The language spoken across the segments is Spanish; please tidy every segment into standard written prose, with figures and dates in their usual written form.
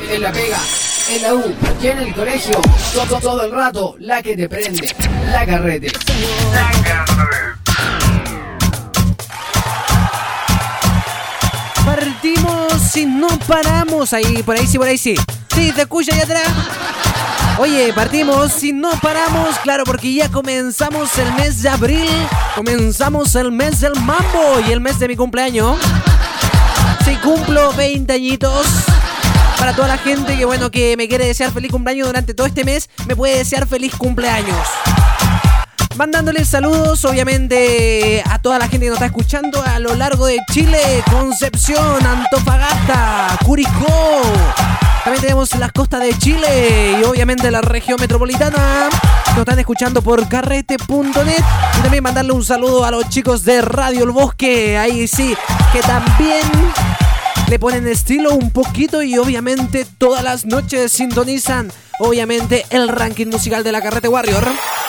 en la pega, en la U y en el colegio. Todo el rato, la que te prende, La Carrete. Partimos y no paramos. Ahí, por ahí sí, por ahí sí. Sí, te escucha allá atrás. Oye, partimos y no paramos, claro, porque ya comenzamos el mes de abril. Comenzamos el mes del mambo y el mes de mi cumpleaños. Sí, cumplo 20 añitos. Para toda la gente que, bueno, que me quiere desear feliz cumpleaños durante todo este mes, me puede desear feliz cumpleaños. Mandándoles saludos, obviamente, a toda la gente que nos está escuchando a lo largo de Chile, Concepción, Antofagasta, Curicó. También tenemos las costas de Chile y obviamente la región metropolitana. Nos están escuchando por carrete.net. Y también mandarle un saludo a los chicos de Radio El Bosque. Ahí sí, que también le ponen estilo un poquito y obviamente todas las noches sintonizan, obviamente, el ranking musical de la Carrete Warrior.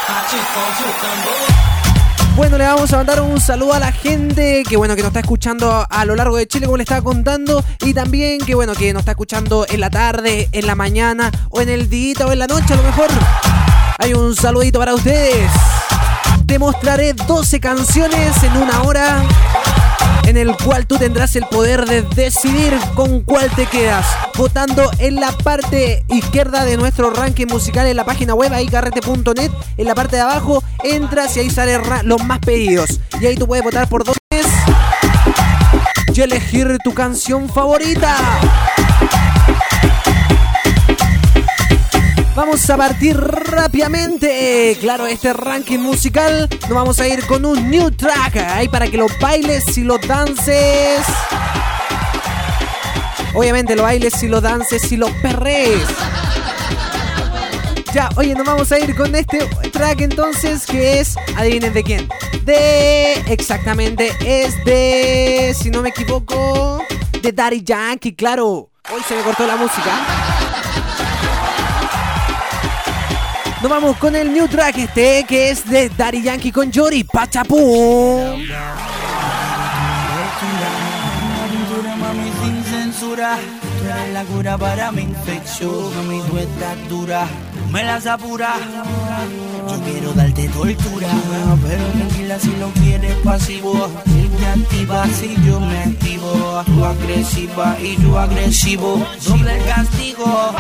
Bueno, le vamos a mandar un saludo a la gente que, bueno, que nos está escuchando a lo largo de Chile, como le estaba contando, y también que, bueno, que nos está escuchando en la tarde, en la mañana, o en el día o en la noche a lo mejor. Hay un saludito para ustedes. Te mostraré 12 canciones en una hora, en el cual tú tendrás el poder de decidir con cuál te quedas, votando en la parte izquierda de nuestro ranking musical en la página web, ahí carrete.net. En la parte de abajo entras y ahí salen los más pedidos, y ahí tú puedes votar por 2 y elegir tu canción favorita. Vamos a partir rápidamente. Claro, este ranking musical nos vamos a ir con un new track ahí para que lo bailes y lo dances. Obviamente lo bailes y lo dances y lo perrees. Ya, oye, nos vamos a ir con este track entonces, que es, adivinen de quién. Exactamente, es de, si no me equivoco, de Daddy Yankee, claro. Hoy se me cortó la música. Nos vamos con el new track que es de Daddy Yankee con Yori, Pachapum. Mami, sin censura, tú eres la cura para mi infección. Mami, tú estás dura, tú me las apuras. Yo quiero darte tortura, pero tranquila si lo quieres pasivo. Si te activas, si yo me activo. Tú agresiva y yo agresivo. Doble el castigo.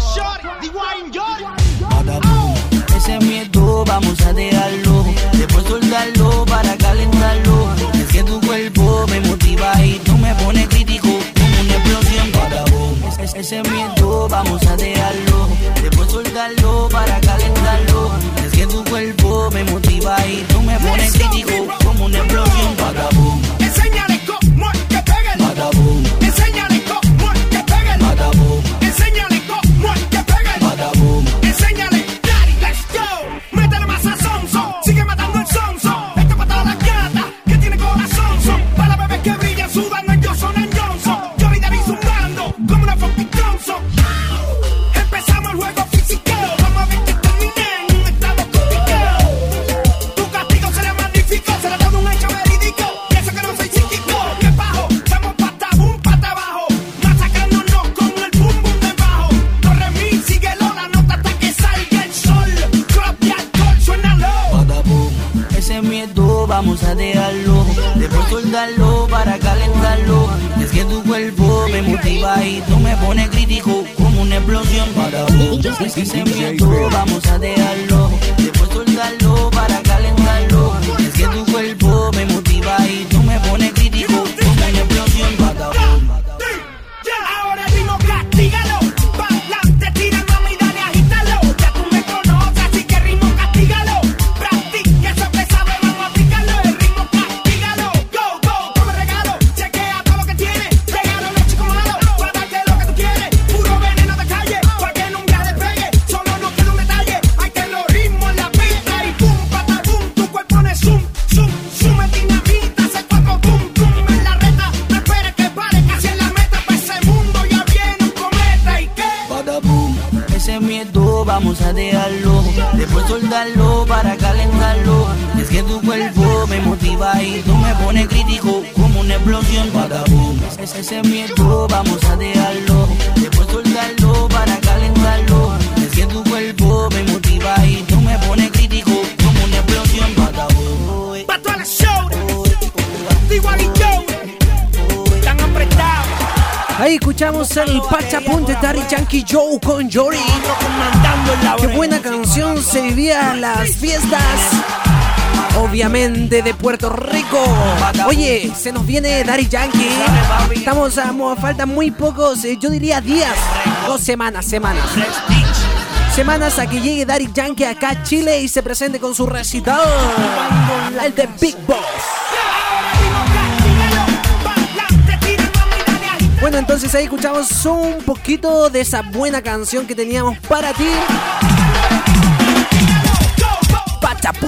Ese miedo vamos a dejarlo, después soltarlo para calentarlo. Es que tu cuerpo me motiva y tú me pones crítico como una explosión. Ese miedo vamos a dejarlo, después soltarlo para calentarlo. Es que tu cuerpo me motiva y tú me pones crítico como una explosión. Patapum. Enséñale cómo es que peguen. Patapum. Enséñale cómo es que peguen. Patapum. Enséñale cómo es que peguen. Patapum. Enséñale. Métele más a sonso, sigue matando el sonso. Esto para todas las gatas que tiene corazón. Son para las bebés que brillan, sudan en Johnson & Johnson. Yo vi David zumbando como una Funky Johnson. Empezamos el juego físico, vamos a ver que termine en un estado crítico. Tu castigo será magnífico, será todo un hecho verídico. Pienso que no soy psíquico, que bajo, estamos pata boom, pata abajo. Masacrándonos con el boom boom de bajo. Corre mi, síguelo la nota hasta que salga el sol. Ese miedo vamos a dejarlo, después soltarlo para calentarlo. Es que tu cuerpo me motiva y tú me pones crítico como una explosión. Ese miedo vamos a dejarlo, después soltarlo para calentarlo. Es que tu cuerpo me motiva y tú me pones crítico como una explosión. Ahora el ritmo castígalo, pa'lante tira mami, dale agítalo. Ya tú me conoces, así que ritmo castígalo. Practica eso que sabes, vamos a aplicarlo. El ritmo castígalo, go, go, come regalo. Chequea todo lo que tienes, regalo leche como malo. Para darte lo que tú quieres, puro veneno de calle. Pa' que nunca despegue, solo no quiero un detalle. Hay que los ritmos en la pista y pum, pata, boom. Tu cuerpo pone zoom, zoom, zoom. En dinamita, hace cuerpo, boom, boom. En la reta, no esperes que pare, casi en la meta. Pa' ese mundo ya viene un cometa y qué. Pata, boom. Ese miedo vamos a dejarlo, después soltarlo para calentarlo. Es que tu cuerpo me motiva y tú me pones crítico como una explosión. Patapum. Ese miedo vamos a dejarlo, después soltarlo Ahí escuchamos el Pachapún de Daddy Yankee Joe con Jory. Qué buena canción, se vivía en las fiestas, obviamente de Puerto Rico. Oye, se nos viene Daddy Yankee. Estamos faltan muy pocos, yo diría días, 2 semanas a que llegue Daddy Yankee acá a Chile y se presente con su recital, el de Big Boss. Bueno, entonces ahí escuchamos un poquito de esa buena canción que teníamos para ti. Pachapum.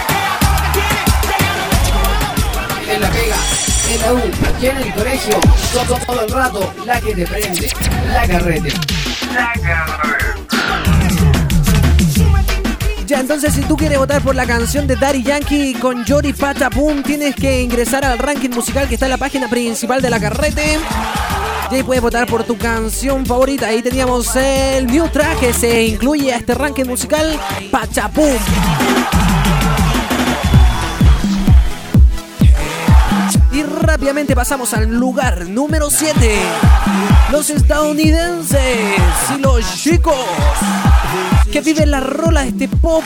En la pega, en la U y en el colegio, todo el rato, la que te prende, la carrete. Ya, entonces si tú quieres votar por la canción de Daddy Yankee con Jory Pachapum, tienes que ingresar al ranking musical que está en la página principal de la carrete. Y ahí puedes votar por tu canción favorita. Ahí teníamos el new track que se incluye a este ranking musical, Pachapum. Y rápidamente pasamos al lugar número 7. Los estadounidenses y los chicos que viven la rola de este pop,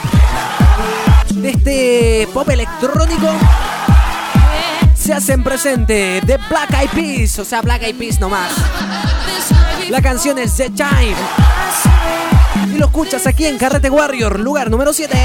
electrónico, se hacen presente de Black Eyed Peas, o sea, Black Eyed Peas nomás. La canción es The Time y lo escuchas aquí en Carrete Warrior, lugar número 7.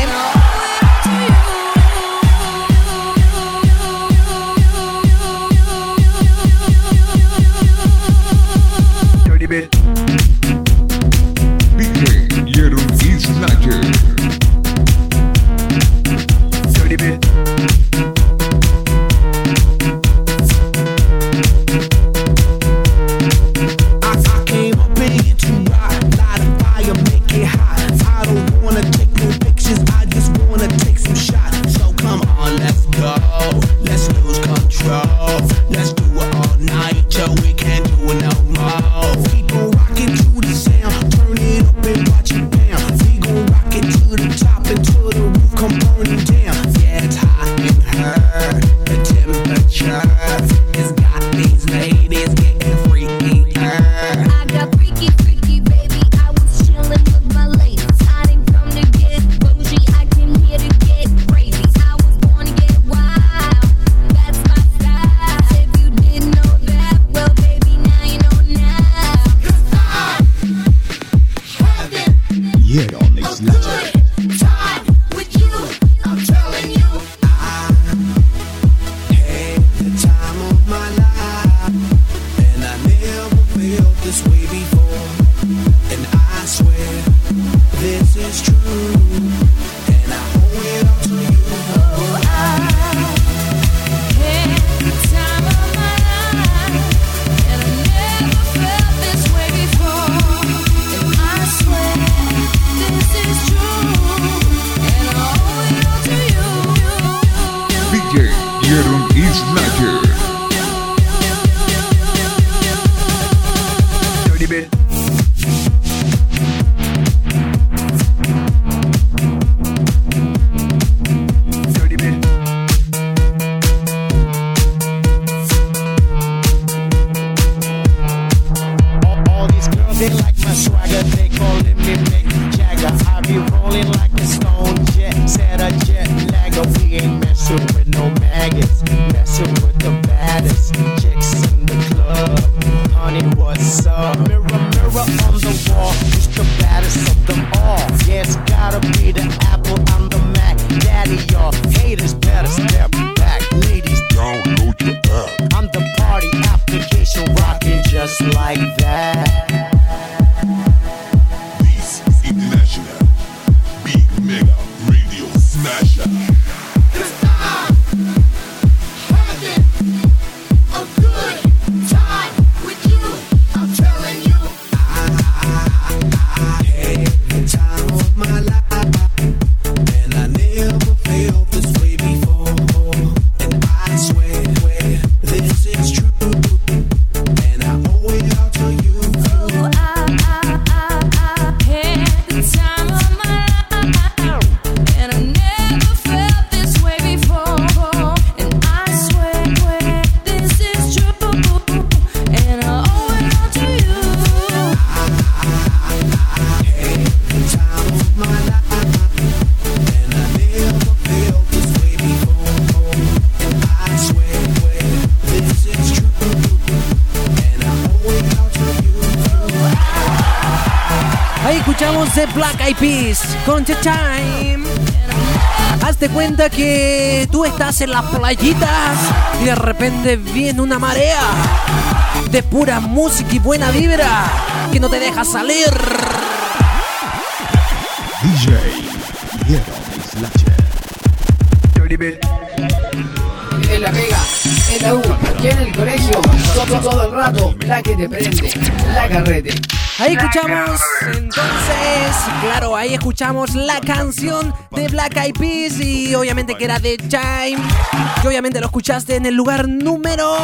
This is true, and I owe it all to you. escuchamos The Black Eyed Peas con The Time. Hazte cuenta que tú estás en las playitas y de repente viene una marea de pura música y buena vibra que no te deja salir. DJ Diego Slacher. En la pega, en la U, y en el colegio, todo el rato, la que te prende, la carrete. Ahí escuchamos, entonces, claro, ahí escuchamos la canción de Black Eyed Peas y obviamente que era The Time, que obviamente lo escuchaste en el lugar número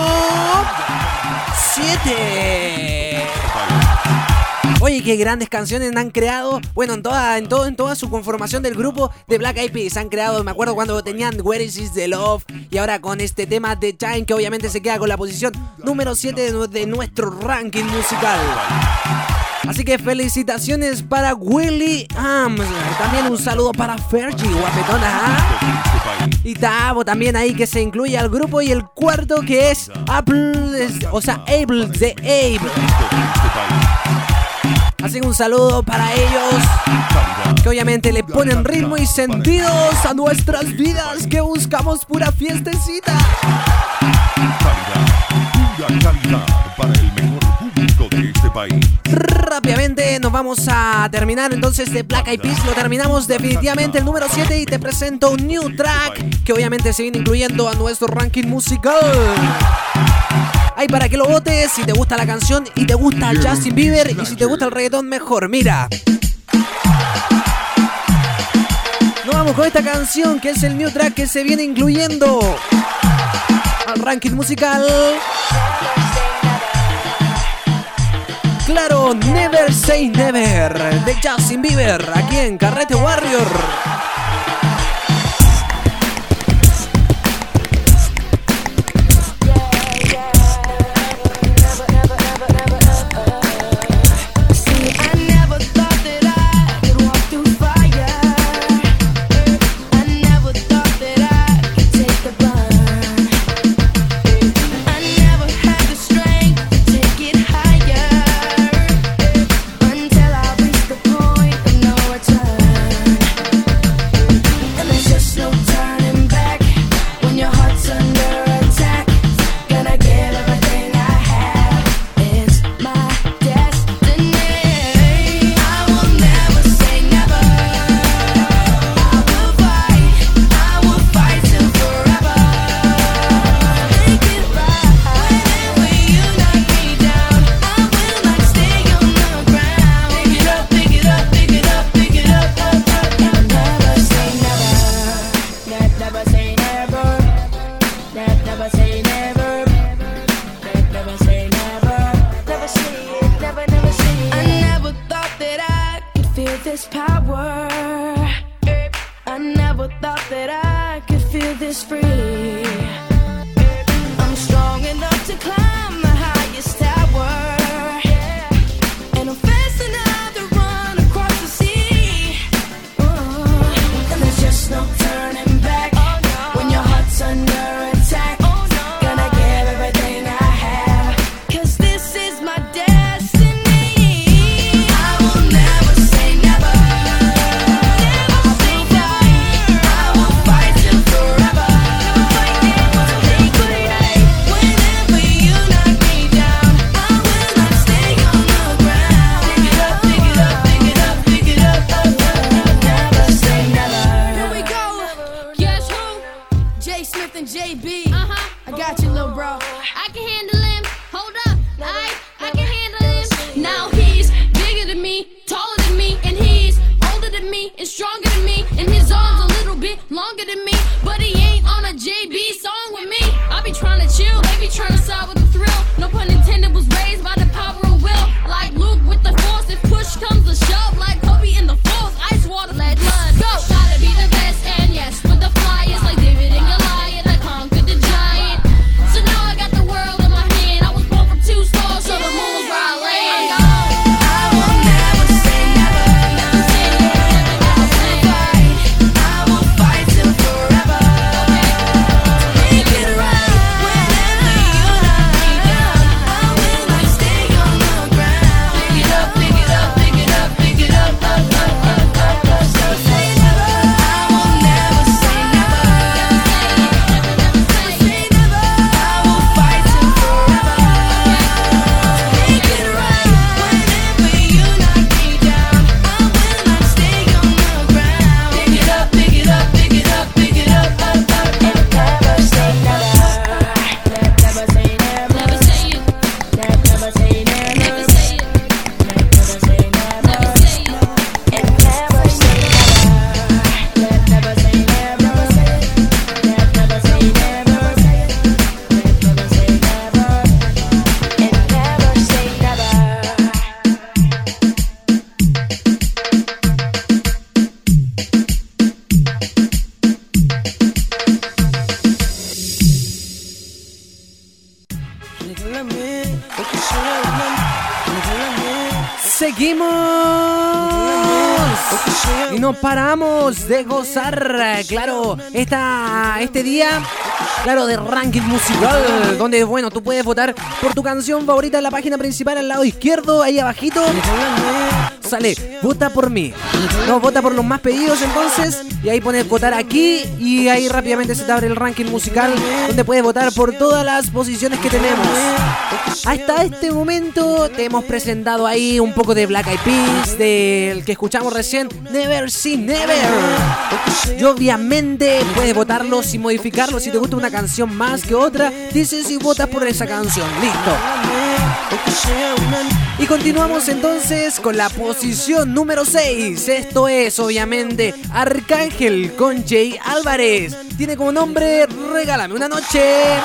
7. Oye, qué grandes canciones han creado. Bueno, en toda su conformación del grupo de Black Eyed Peas han creado. Me acuerdo cuando tenían Where Is The Love y ahora con este tema The Time, que obviamente se queda con la posición número 7 de nuestro ranking musical. Así que felicitaciones para Willy Arms. También un saludo para Fergie, guapetona. Y Tavo también ahí, que se incluye al grupo. Y el cuarto, que es Apple, o sea, Able, de Abe. Así que un saludo para ellos, que obviamente le ponen ritmo y sentidos a nuestras vidas, que buscamos pura fiestecita. Calidad para el mejor público de este país. Rápidamente nos vamos a terminar entonces de Black Eyed Peas. Lo terminamos definitivamente el número 7 y te presento un new track que obviamente se viene incluyendo a nuestro ranking musical. Ahí para que lo votes, si te gusta la canción y te gusta Justin Bieber, y si te gusta el reggaetón, mejor. Mira, nos vamos con esta canción, que es el new track que se viene incluyendo al ranking musical. Claro, Never Say Never de Justin Bieber, aquí en Carrete Warrior. seguimos y no paramos de gozar, claro, este día, claro, de ranking musical, donde, bueno, tú puedes votar por tu canción favorita en la página principal al lado izquierdo, ahí abajito, sale, vota por mí, no, vota por los más pedidos entonces, y ahí pones votar aquí, y ahí rápidamente se te abre el ranking musical, donde puedes votar por todas las posiciones que tenemos. Hasta este momento te hemos presentado ahí un poco de Black Eyed Peas, del que escuchamos recién, Never Say Never. Y obviamente puedes votarlos y modificarlos si te gusta una canción más que otra. Dices y votas por esa canción. Listo. Y continuamos entonces con la posición número 6. Esto es obviamente Arcángel con Jay Álvarez. Tiene como nombre Regálame una noche.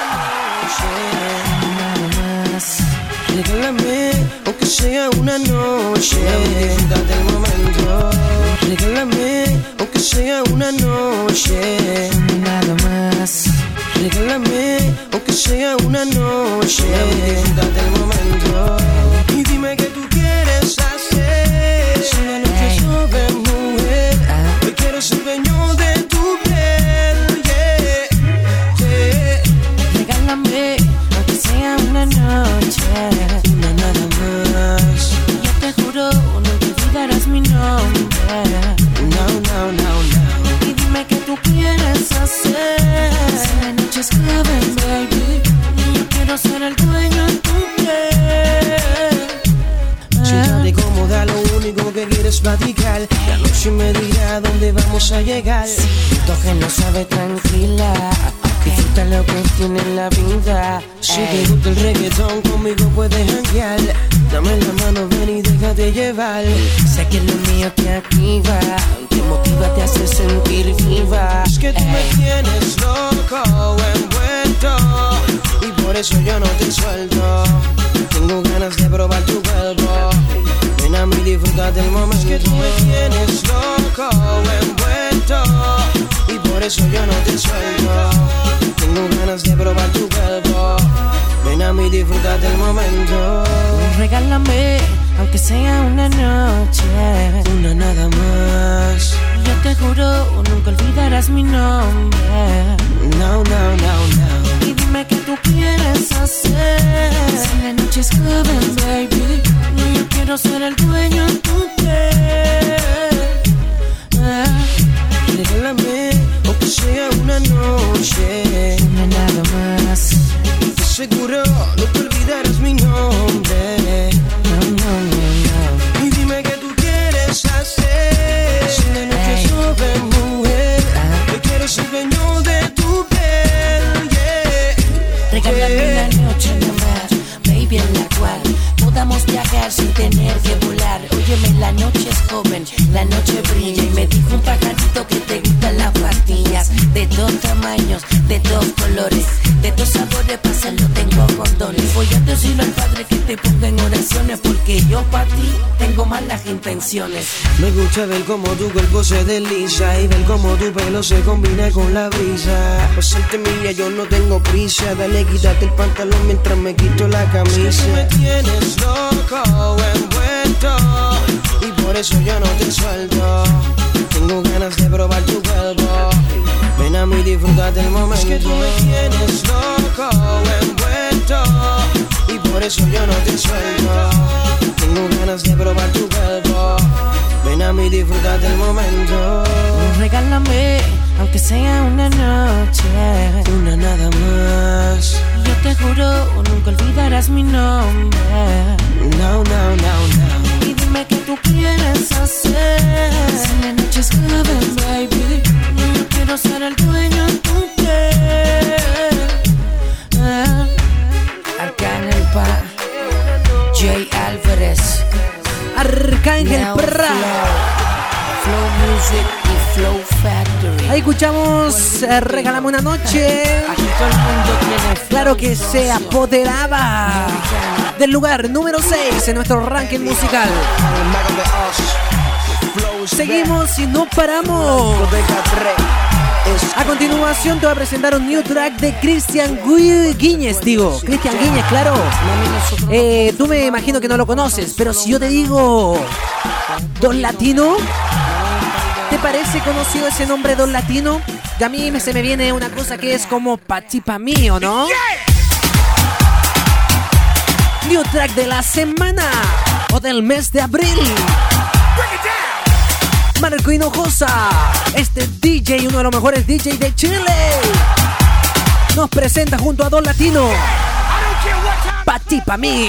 Regálame, aunque sea una noche, disfruta del momento. Regálame, aunque sea una noche, nada más. Regálame, aunque sea una noche, disfruta del momento. Y dime qué tú quieres hacer. Si la noche es joven, mujer, hoy quiero ser dueño de tu piel, yeah, yeah. Regálame, aunque sea una noche, una nada más. yo te juro, nunca olvidarás mi nombre. No, no, no, no. Y dime qué tú quieres hacer. Si la noche es joven, baby, yo quiero ser el dueño de tu piel. Siéntate cómoda, lo único que quieres platicar. La noche me dirá dónde vamos a llegar. Siento que no sabe tranquila, disfruta lo que tiene en la vida. Si te gusta el reggaetón, conmigo puedes janguear. Dame la mano, ven y déjate llevar. Sé que lo mío te activa, te motiva, te hace sentir viva. Es que tú me tienes loco, envuelto, y por eso yo no te suelto. Tengo ganas de probar tu cuerpo. Ven a mí, disfruta del momento. Es que tú me tienes loco, envuelto, y por eso yo no te suelto. Tengo ganas de probar tu cuerpo. Ven a mí, disfruta del momento. Regálame, aunque sea una noche, una nada más. yo te juro, nunca olvidarás mi nombre. No, no, no, no. Y dime qué tú quieres hacer. Si la noche es joven, baby, yo quiero ser el dueño de tu piel. Regálame, aunque sea una noche, Una nada más. te seguro no te olvidarás mi nombre. No, no, no, no. Y dime qué tú quieres hacer. Si la noche es joven, mujer, yo quiero ser dueño de tu piel, yeah. Regálame una noche nomás, baby, en la cual podamos viajar sin tener que volar. Óyeme, la noche es joven, la noche brilla. Y me dijo un pajarito que te gustan las pastillas, de todos tamaños, de todos colores, de todos sabores, pásalo, tengo condones. Voy a decirle al Padre que te ponga en oraciones, porque yo para ti tengo malas intenciones. Me gusta ver cómo tu cuerpo se desliza y ver cómo tu pelo se combina con la brisa. Por serte mía yo no tengo prisa, dale, quítate el pantalón mientras me quito la camisa. Es que tú me tienes loco, envuelto, y por eso yo no te suelto. Tengo ganas de probar tu cuerpo. Ven a mí, disfruta del momento. Es que tú me tienes loco, envuelto, y por eso yo no te suelto. Tengo ganas de probar tu cuerpo. Ven a mí, disfruta del momento. Regálame, aunque sea una noche, una nada más. yo te juro, nunca olvidarás mi nombre. No, no, no, no. Y dime qué tú quieres hacer. Si la noche es joven, baby, yo quiero ser el dueño de tu piel. Arcángel Pa, Jay Álvarez, Arcángel Now Perra. Flow Music y Flow Factory. Ahí escuchamos Regálame una noche. Aquí todo el mundo tiene flow. Claro que se apoderaba del lugar número 6 en nuestro ranking musical. Seguimos y no paramos. A continuación te voy a presentar un new track de Cristian Guiñez, Cristian Guiñez, claro. Tú me imagino que no lo conoces, pero si yo te digo Don Latino, ¿te parece conocido ese nombre Don Latino? Y a mí se me viene una cosa que es como pa' ti pa' mí, ¿o no? New track de la semana o del mes de abril. Marco Hinojosa, este DJ, uno de los mejores DJs de Chile, nos presenta junto a Don Latino, pa' ti, pa' mí.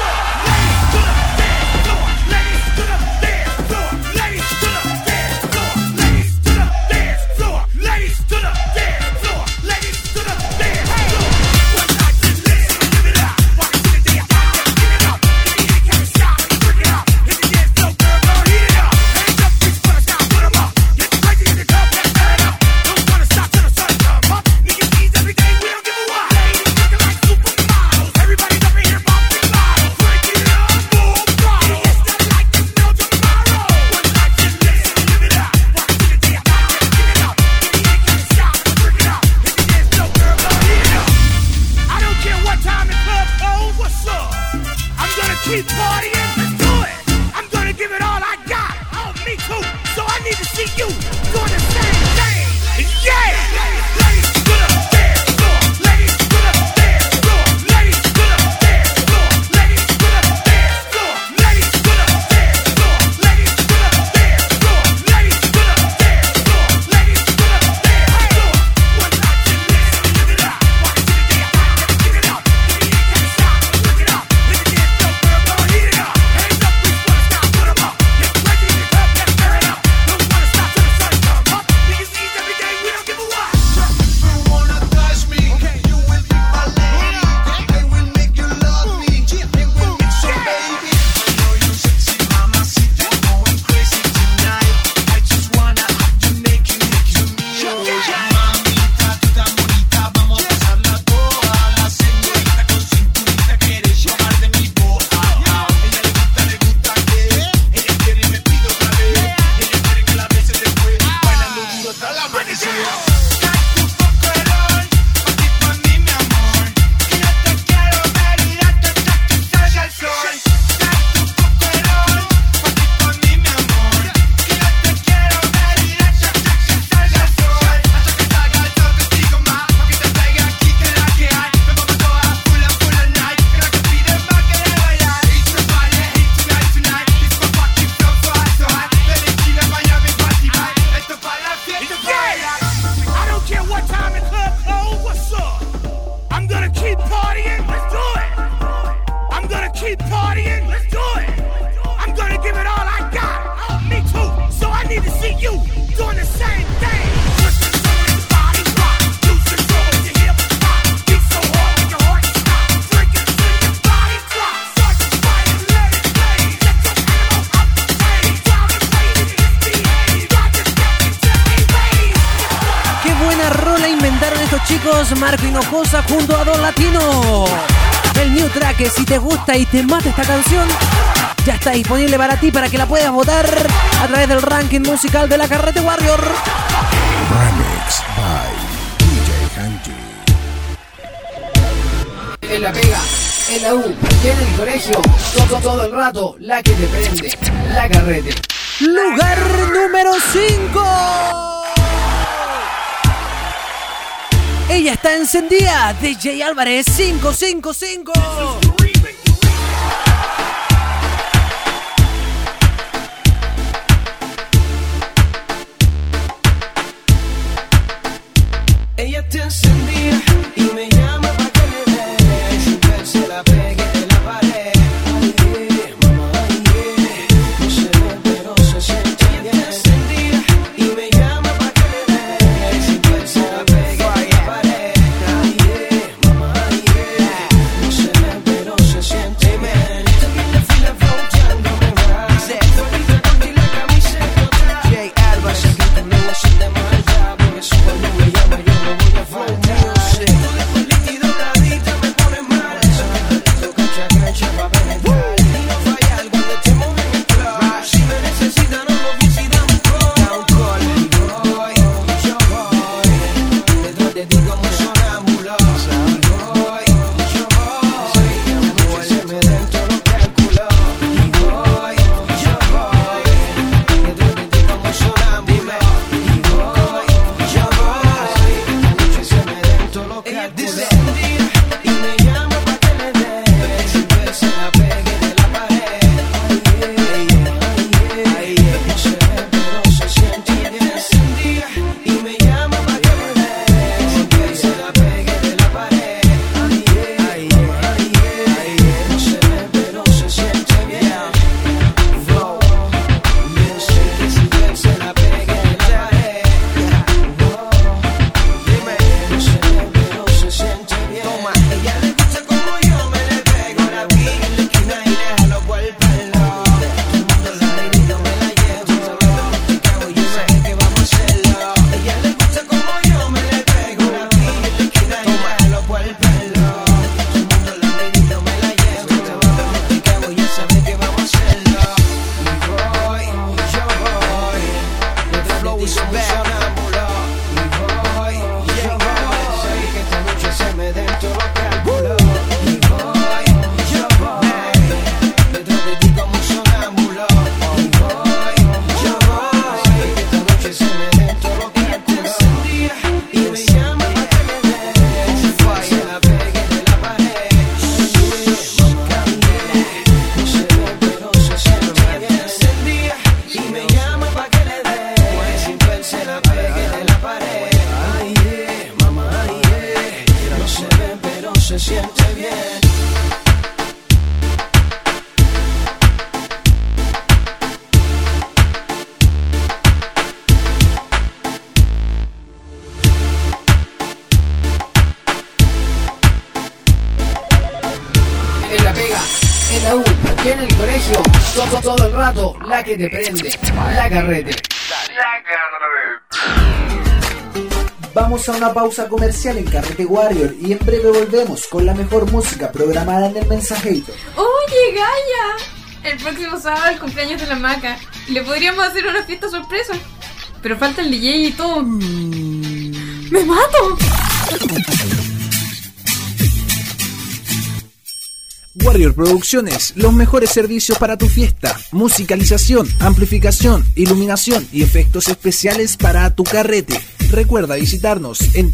Marco Hinojosa junto a Don Latino. El new track, que si te gusta y te mata esta canción, ya está disponible para ti, para que la puedas votar a través del ranking musical de la Carrete Warrior. Remix by DJ Hanji. En la pega, en la U, y en el colegio, todo el rato, la que te prende, la Carrete. Lugar número 5. Ella está encendida, DJ Álvarez 555. Ella está encendida y me llama pa' que le dé, sin que se la pegue de la pared. Ay, mamá, ay, no se ve pero se siente bien. Ella está encendida y me llama pa' que le dé, sin que se la pegue de la pared. Ay, mamá, ay, no se ve pero Todo el rato, la que te prende, la carrete. Vamos a una pausa comercial en Carrete Warrior y en breve volvemos con la mejor música programada en el Mensajeito. Oye, Gaia, el próximo sábado el cumpleaños de la Maca. Le podríamos hacer una fiesta sorpresa, pero falta el DJ y todo. ¡Me mato! Warrior Producciones, los mejores servicios para tu fiesta: musicalización, amplificación, iluminación y efectos especiales para tu carrete. Recuerda visitarnos en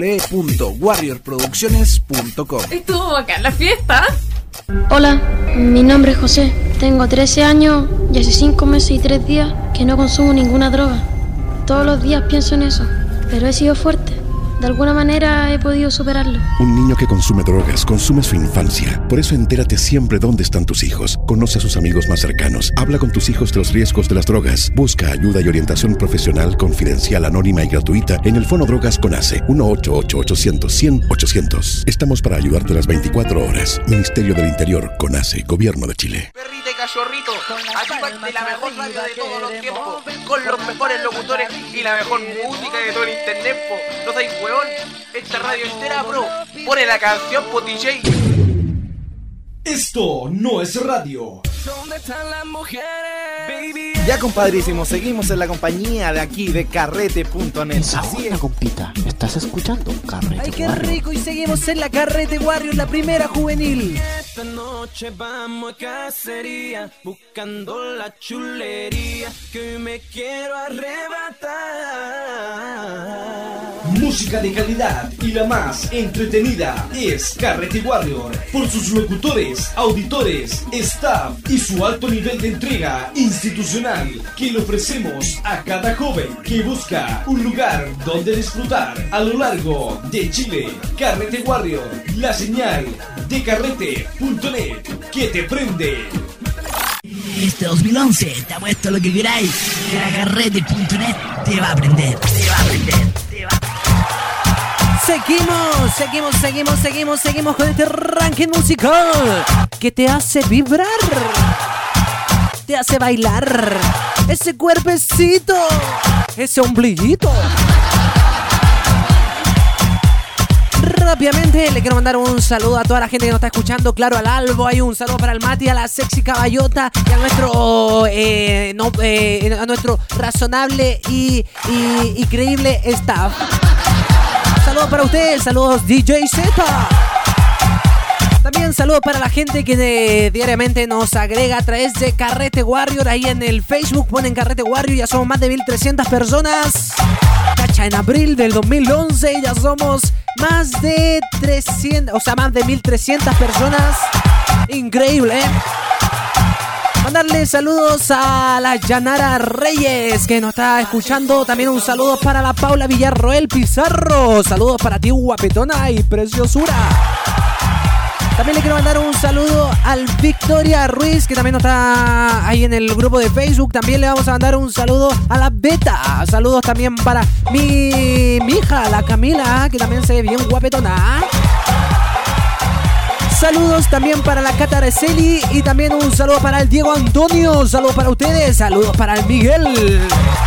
www.warriorproducciones.com. Estuvo bacán la fiesta. Hola, mi nombre es José, tengo 13 años y hace 5 meses y 3 días que no consumo ninguna droga. Todos los días pienso en eso, pero he sido fuerte. De alguna manera he podido superarlo. Un niño que consume drogas consume su infancia. Por eso entérate siempre dónde están tus hijos. Conoce a sus amigos más cercanos. Habla con tus hijos de los riesgos de las drogas. Busca ayuda y orientación profesional, confidencial, anónima y gratuita en el Fono Drogas CONACE 1-888-800-100-800. Estamos para ayudarte las 24 horas. Ministerio del Interior, CONACE, Gobierno de Chile. Perrita y cachorrito, aquí parte la mejor radio de todos los tiempos, con los mejores locutores y la mejor música de todo el internet, po. No soy huevón, esta radio entera, bro. Pone la canción, po, DJ. Esto no es radio. ¿Dónde están las mujeres? Baby. Ya, compadrísimo, seguimos en la compañía de aquí de Carrete.net. Así es, compita. ¿Estás escuchando Carrete? ¡Ay, qué rico! Y seguimos en la Carrete Warrior, la primera juvenil. Esta noche vamos a cacería, buscando la chulería que hoy me quiero arrebatar. Música de calidad y la más entretenida es Carrete Warrior, por sus locutores, auditores, staff y su alto nivel de entrega institucional que le ofrecemos a cada joven que busca un lugar donde disfrutar a lo largo de Chile. Carrete Warrior, la señal de Carrete.net que te prende. Este 2011 te apuesto lo que queráis, que la Carrete.net te va a aprender, te va a aprender, te va a aprender. Seguimos con este ranking musical que te hace vibrar, te hace bailar, ese cuerpecito, ese ombliguito. Rápidamente le quiero mandar un saludo a toda la gente que nos está escuchando. Claro, al Albo, hay un saludo para el Mati, a la sexy caballota y a nuestro razonable y creíble staff. Saludos para ustedes, saludos DJ Z. También saludos para la gente que diariamente nos agrega a través de Carrete Warrior. Ahí en el Facebook ponen Carrete Warrior, ya somos más de 1.300 personas. Cacha, en abril del 2011 ya somos más de 1.300 personas. Increíble, ¿eh? Mandarle saludos a la Yanara Reyes que nos está escuchando. También un saludo para la Paula Villarroel Pizarro. Saludos para ti, guapetona y preciosura. También le quiero mandar un saludo al Victoria Ruiz, que también nos está ahí en el grupo de Facebook. También le vamos a mandar un saludo a la Beta. Saludos también para mi hija, la Camila, que también se ve bien guapetona. Saludos también para la Cata Araceli y también un saludo para el Diego Antonio. Saludos para ustedes, saludos para el Miguel.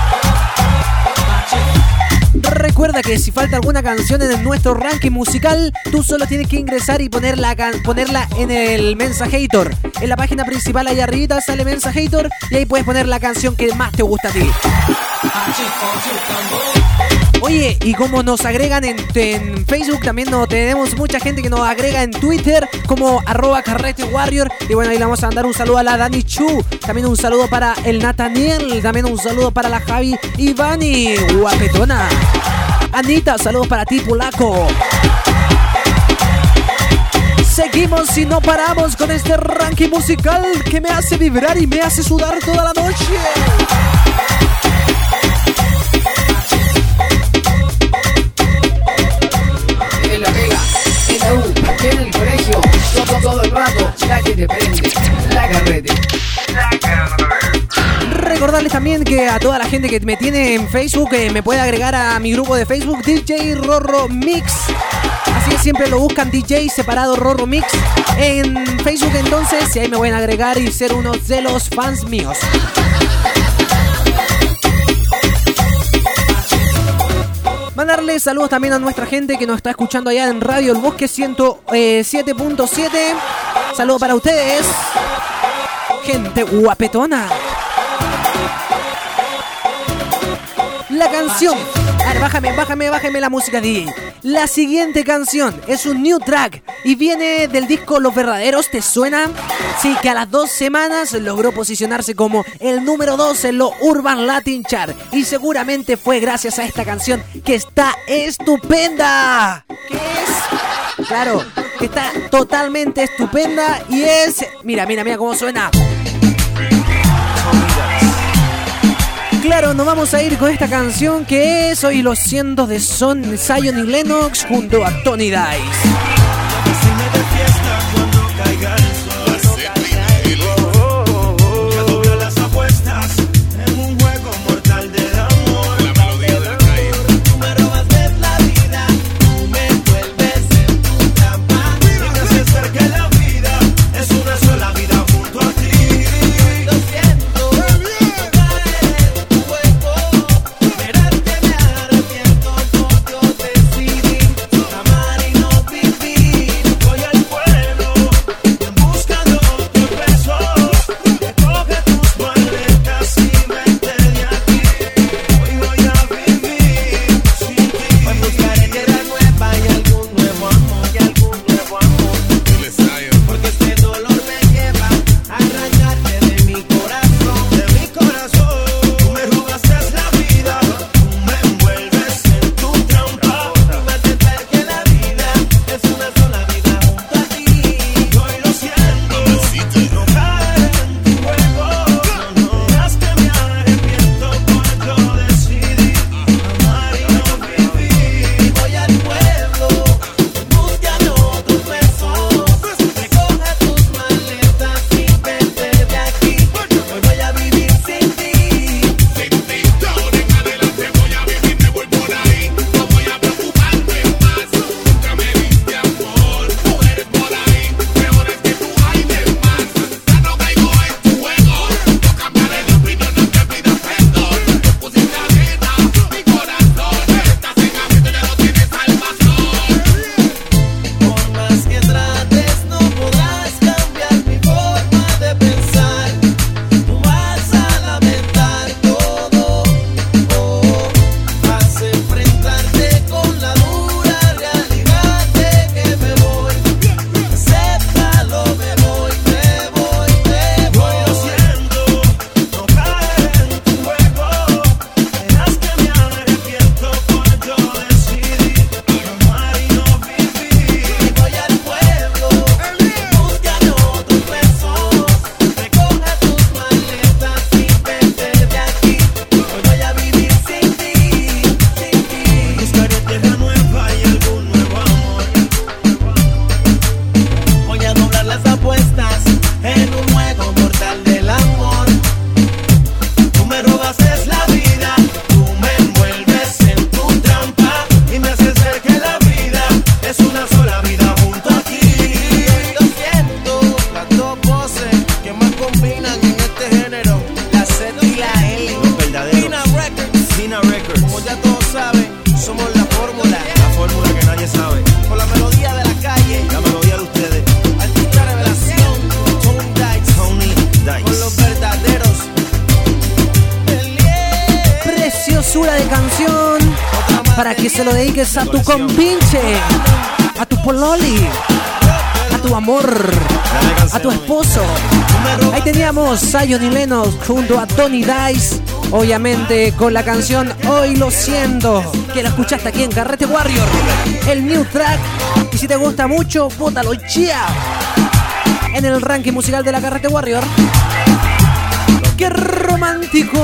Recuerda que si falta alguna canción en nuestro ranking musical, tú solo tienes que ingresar y ponerla en el Mensajator. En la página principal allá arriba sale Mensajator y ahí puedes poner la canción que más te gusta a ti. Oye, y como nos agregan en Facebook, también tenemos mucha gente que nos agrega en Twitter como @CarreteWarrior. Y bueno, ahí le vamos a mandar un saludo a la Dani Chu. También un saludo para el Nathaniel. También un saludo para la Javi Ivani, guapetona. Anita, saludos para ti, polaco. Seguimos y no paramos con este ranking musical que me hace vibrar y me hace sudar toda la noche. En la pega, en la U, en el colegio, todo el rato, la que te prende, la Carrete. Recordarles también que a toda la gente que me tiene en Facebook me puede agregar a mi grupo de Facebook DJ Rorro Mix. Así es, siempre lo buscan DJ separado Rorro Mix. en Facebook entonces, y ahí me pueden agregar y ser uno de los fans míos. Mandarle saludos también a nuestra gente que nos está escuchando allá en Radio El Bosque 107.7. Saludos para ustedes, gente guapetona. La canción, a ver, bájame la música, DJ. La siguiente canción es un new track y viene del disco Los Verdaderos, ¿te suena? Sí, que a las 2 semanas logró posicionarse como el número 2 en los Urban Latin Chart. Y seguramente fue gracias a esta canción que está estupenda. ¿Qué es? Claro, que está totalmente estupenda y es... Mira cómo suena. Claro, nos vamos a ir con esta canción que es Hoy Lo Siento de Zion y Lennox junto a Tony Dice. Para que se lo dediques a tu compinche, a tu pololi, a tu amor, a tu esposo. Ahí teníamos Zion y Lennox junto a Tony Dice, obviamente con la canción Hoy Lo Siento, que la escuchaste aquí en Carrete Warrior, el new track. Y si te gusta mucho, bótalo ya en el ranking musical de la Carrete Warrior. ¡Qué romántico!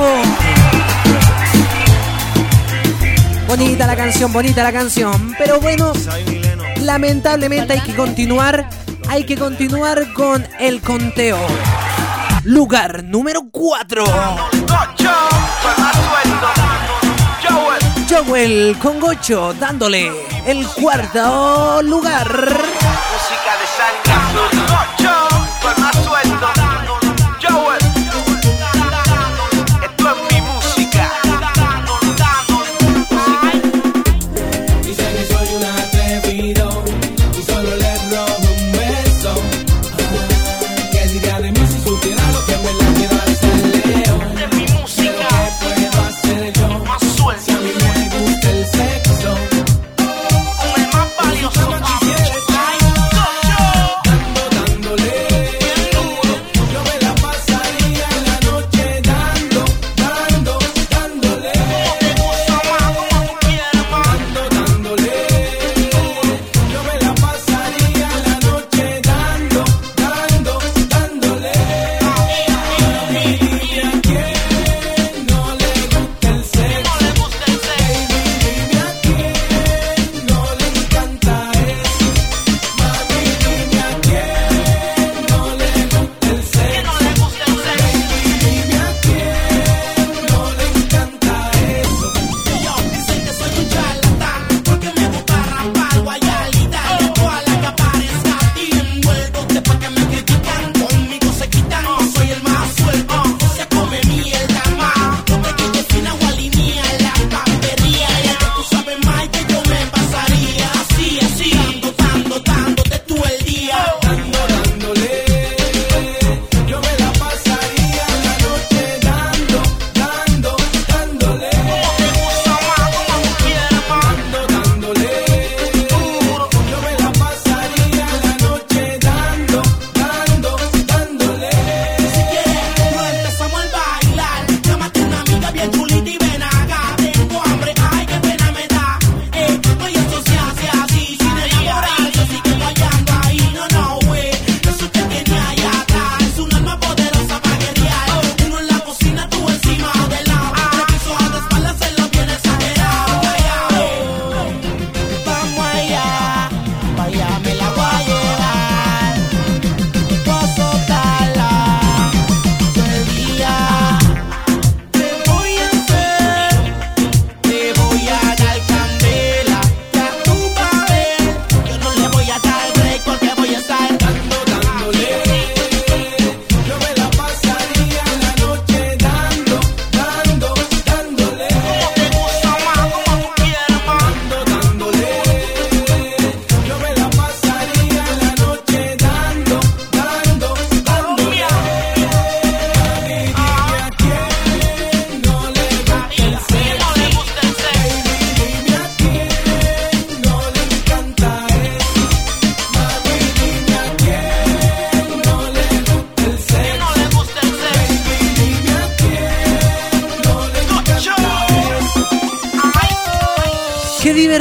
Bonita la canción, pero bueno, lamentablemente hay que continuar con el conteo. Lugar número 4. Joel con Gocho dándole el cuarto lugar. Música de sangre azul.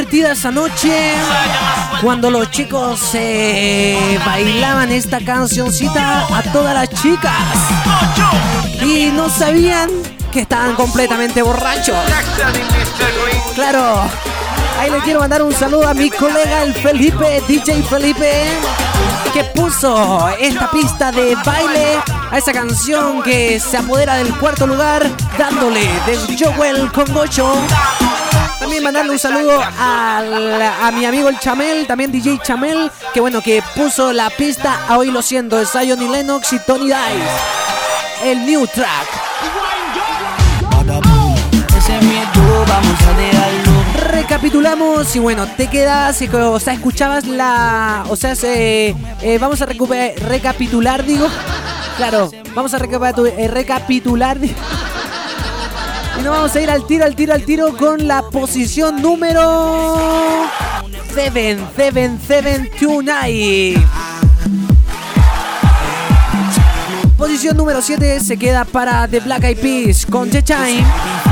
divertida esa noche cuando los chicos bailaban esta cancioncita a todas las chicas y no sabían que estaban completamente borrachos. Claro, ahí le quiero mandar un saludo a mi colega el Felipe, DJ Felipe, que puso esta pista de baile a esa canción que se apodera del cuarto lugar, dándole de Joel Congocho. También mandarle un saludo a mi amigo el Chamel, también DJ Chamel, que bueno, que puso la pista a Hoy Lo Siento, de Zion y Lennox y Tony Dice, el new track. Vamos a dejarlo. Recapitulamos y bueno, te quedas, o sea, escuchabas la... O sea, vamos a recapitular, digo. Claro, vamos a recapitular. Y nos vamos a ir al tiro con la posición número 729. Posición número 7 se queda para The Black Eyed Peas con The Time.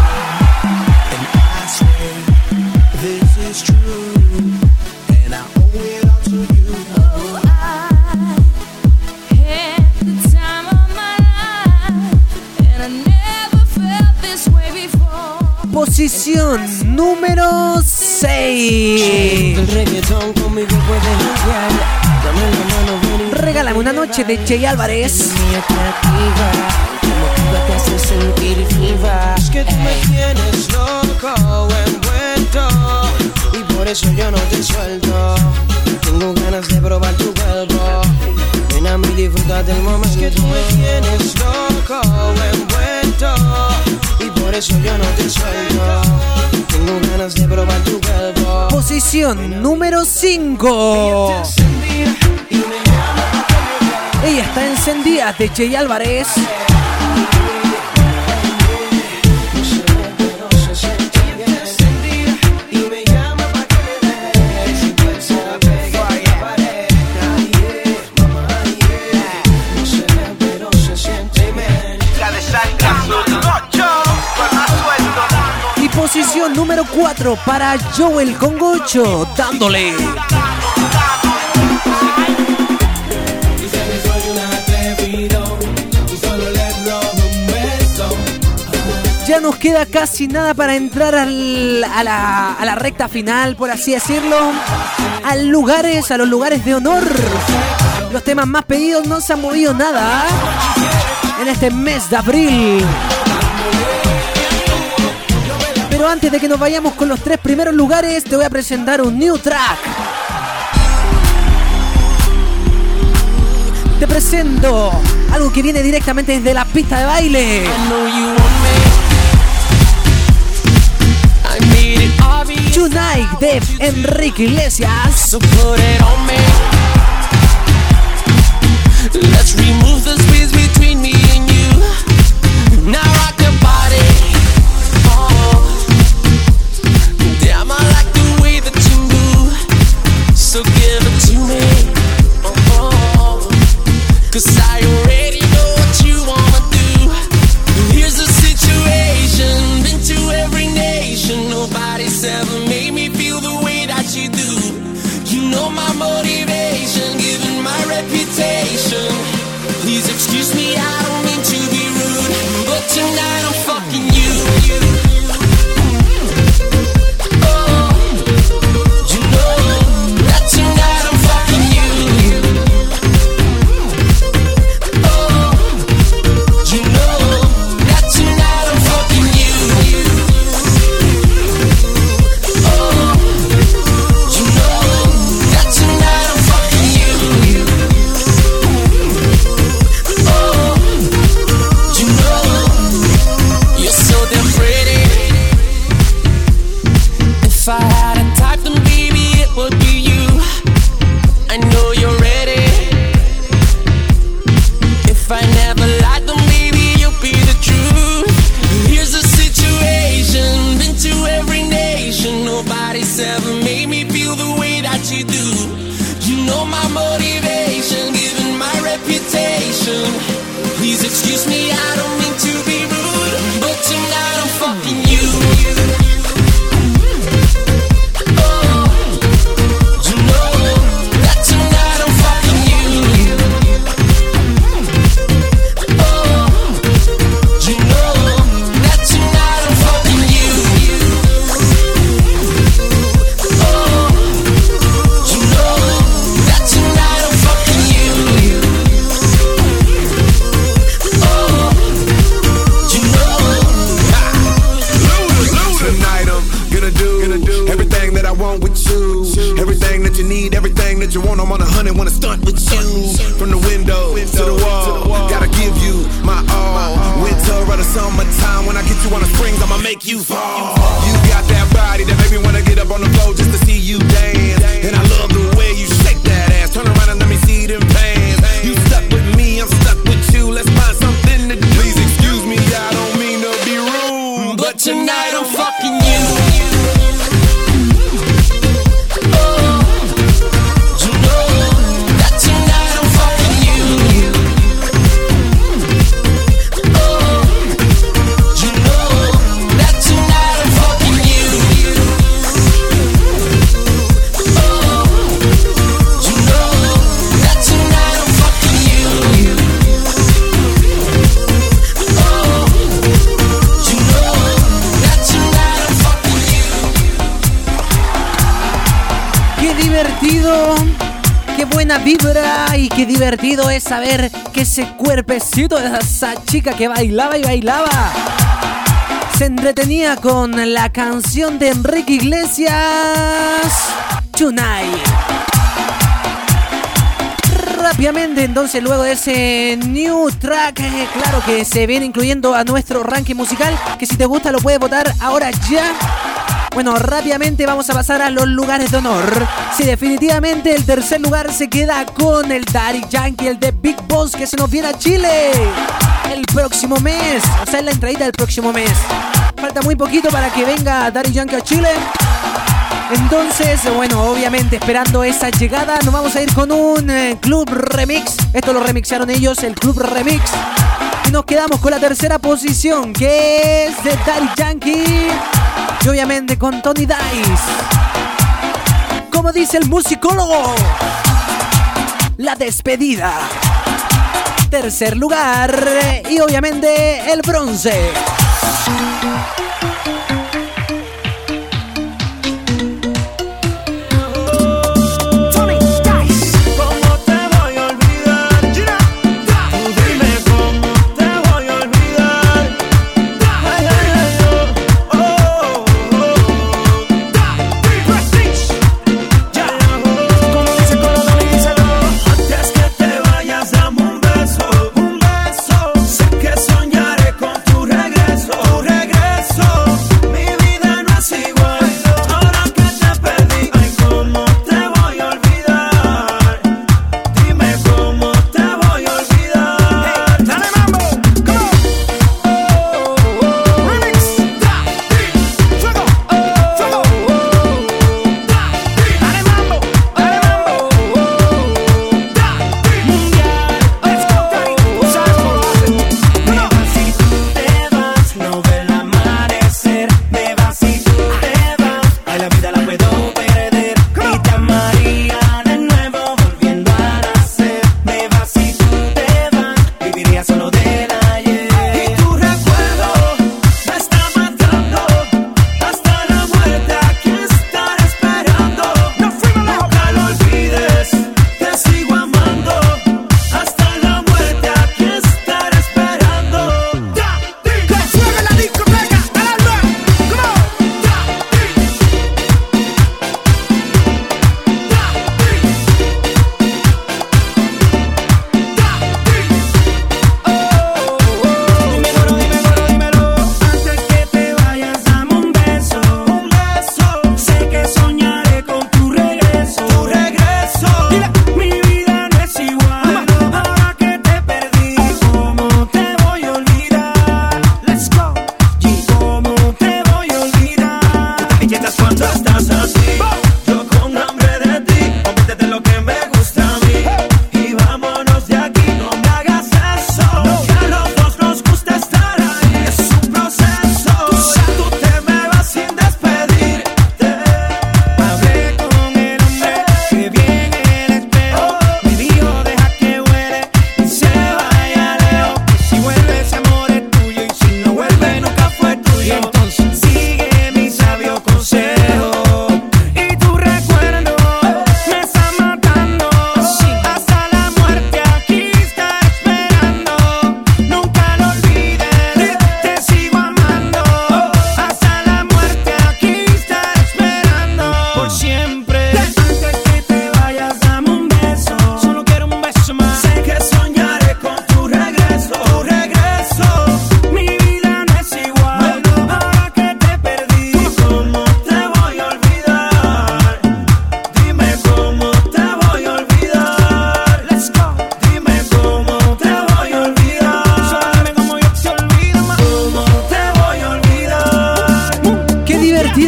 Posición número 6. Regálame una noche de Che Álvarez. Es que tú me tienes loco, envuelto, y por eso yo no te suelto. Tengo ganas de probar tu cuerpo. Ven a mí, disfruta del momento. Es que tú me tienes loco, envuelto, y por eso yo no te suelto. Tengo ganas de probar tu cuerpo. Posición número 5. Ella está encendida de Che Álvarez. Posición número 4 para Joel Congocho, dándole. Ya nos queda casi nada para entrar a la recta final, por así decirlo. A los lugares de honor. Los temas más pedidos no se han movido nada en este mes de abril. Pero antes de que nos vayamos con los 3 primeros lugares, te voy a presentar un new track. Te presento algo que viene directamente desde la pista de baile. Tonight de Enrique Iglesias. Let's remove the space between me and you. Now rock your body. Damn, I like the way that you move. So give it to me. 'Cause I already know what you wanna do. Here's the situation. Been to every nation. Nobody's ever made me feel the way that you do. You know my motivation, given my reputation. Please excuse me view from the window to the wall. Gotta give you my all. Winter or the summertime, when I get you on the springs, I'ma make you fall. You got that body that make me wanna get up on the floor just to see you dance. And I love the way you shake that ass. Turn around and let me see them pants. You stuck with me, I'm stuck with you. Let's find something to do. Please excuse me, I don't mean to be rude, but tonight I'm fucking you. Qué buena vibra y qué divertido es saber que ese cuerpecito de esa chica que bailaba y bailaba se entretenía con la canción de Enrique Iglesias, Tonight. Rápidamente entonces, luego de ese new track, claro que se viene incluyendo a nuestro ranking musical, que si te gusta lo puedes votar ahora ya. Bueno, rápidamente vamos a pasar a los lugares de honor. Sí, definitivamente el tercer lugar se queda con el Daddy Yankee, el de Big Boss, que se nos viene a Chile el próximo mes. O sea, en la entradita del próximo mes. Falta muy poquito para que venga Daddy Yankee a Chile. Entonces, bueno, obviamente esperando esa llegada, nos vamos a ir con un Club Remix. Esto lo remixaron ellos, el Club Remix. Y nos quedamos con la tercera posición, que es de Daddy Yankee. Y obviamente con Tony Dice. Como dice el musicólogo, la despedida. Tercer lugar y obviamente el bronce. Sé que soñaré con tu regreso.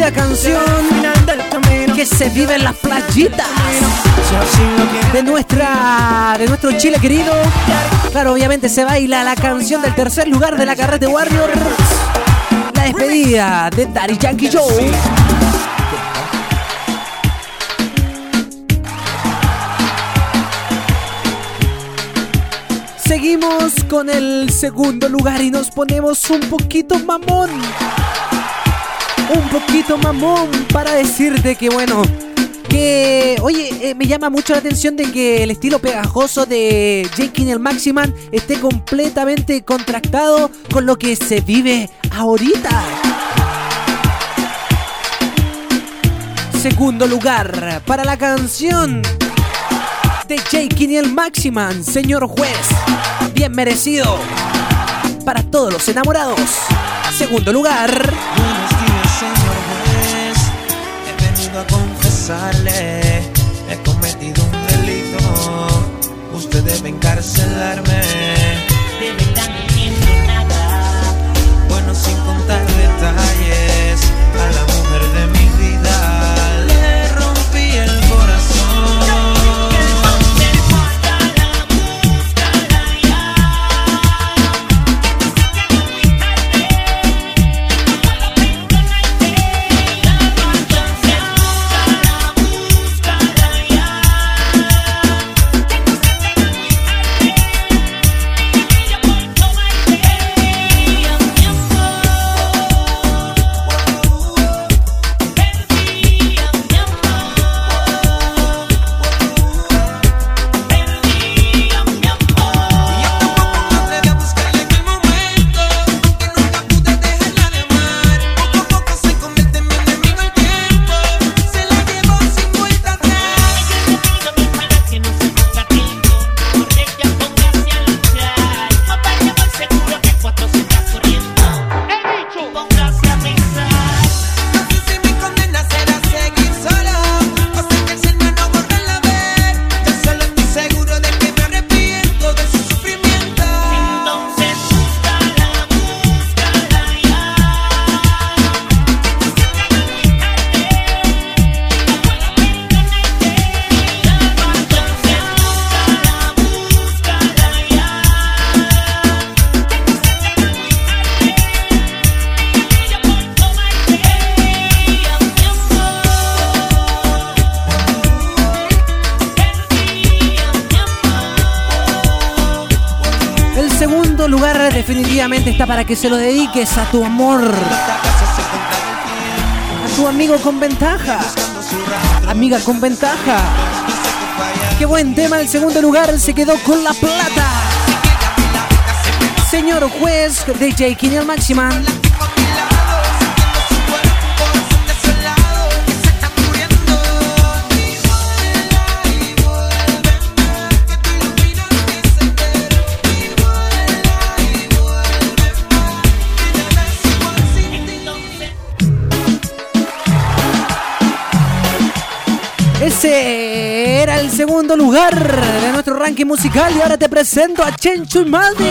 conocida canción que se vive en las playitas de nuestro Chile querido. Claro, obviamente se baila la canción del tercer lugar de la Carrete Warrior, la despedida de Daddy Yankee Joe. Seguimos con el segundo lugar y nos ponemos un poquito mamón. Un poquito mamón para decirte que bueno, que oye, me llama mucho la atención de que el estilo pegajoso de J. el Maximan esté completamente contrastado con lo que se vive ahorita. Segundo lugar para la canción de J. el Maximan, señor juez, bien merecido para todos los enamorados. Segundo lugar. Buenos días, señor juez. He venido a confesarle, he cometido un delito. Usted debe encarcelarme. De verdad no entiendo nada. Bueno, sin contar detalles, a la mujer de mi vida le rompí el corazón. Definitivamente está para que se lo dediques a tu amor, a tu amigo con ventaja, amiga con ventaja. Qué buen tema. El segundo lugar se quedó con la plata, señor juez de J. el Maximan. Ese era el segundo lugar de nuestro ranking musical y ahora te presento a Chencho y Maldi.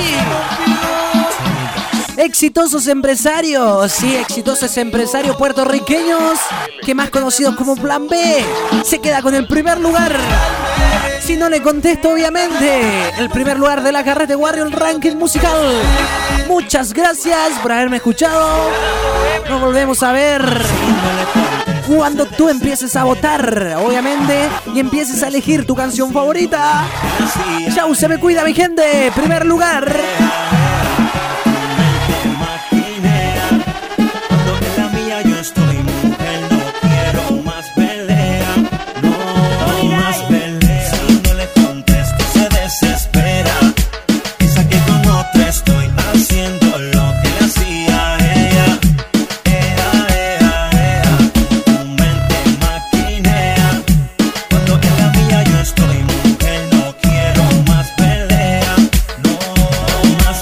Exitosos empresarios, sí, exitosos empresarios puertorriqueños, que más conocidos como Plan B, se queda con el primer lugar. Si no le contesto, obviamente, el primer lugar de la Carrete Warrior ranking musical. Muchas gracias por haberme escuchado. Nos volvemos a ver cuando tú empieces a votar, obviamente, y empieces a elegir tu canción favorita. Chau, se me cuida, mi gente. Primer lugar. Más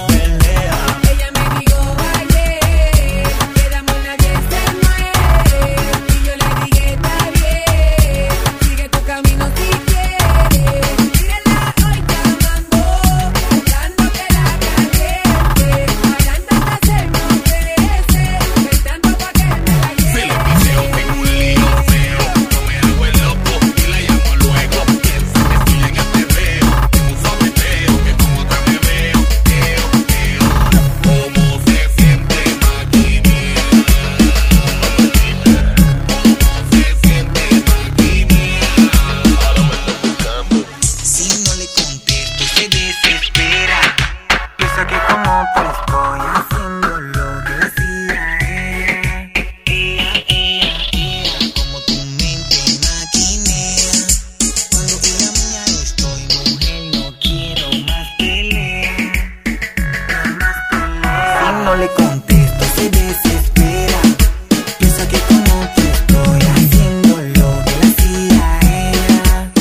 contesto se desespera. Piensa que con otro estoy haciendo lo que le hacía ella.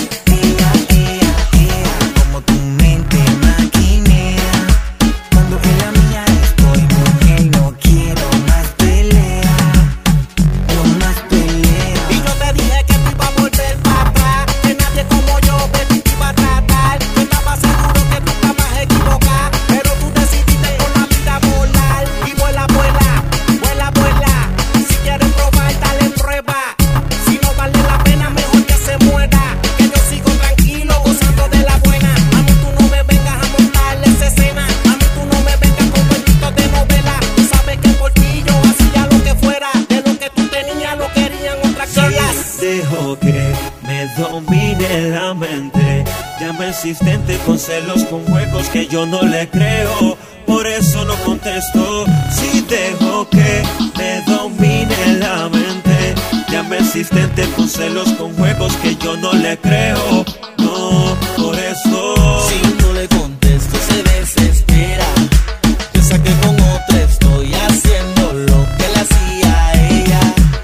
Como tu mente maquinea. Cuando en la mía estoy, mujer, no quiero más pelea. No más pelea. Y yo te dije que tú ibas a volver para atrás, que nadie como yo de ti te iba a tratar. Yo estaba seguro que tú estabas equivocada, pero tú decidiste con la vida volar. Y vuela, vuela, vuela, vuela. Si quieres probar, dale prueba. Si no vale la pena, mejor que se muera. Que yo sigo tranquilo, gozando de la buena. A mí tú no me vengas a montarle esa escena. A mí tú no me vengas con cuentitos de novela. Tú sabes que por ti yo hacía lo que fuera. De lo que tú tenías lo querían otras cholas. Dejo que me domine la mente. Llama insistente con celos, con juegos que yo no le creo. Por eso no contesto. Si dejo que me domine la mente. Llama insistente con celos, con juegos que yo no le creo. No, por eso. Si no le contesto se desespera. Piensa que con otra estoy haciendo lo que le hacía a ella.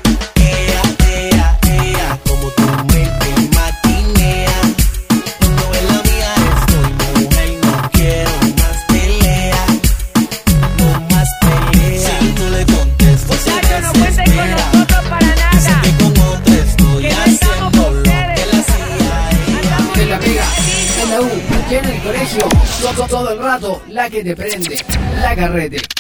Como tu mente maquinea. Cuando en la mía estoy, mujer, no quiero más pelea. No más pelea. Si no le contesto se desespera. Piensa que con otra estoy haciendo lo que le hacía a ella. En la pega, en la U y en el colegio, todo el rato, la que te prende, la carrete.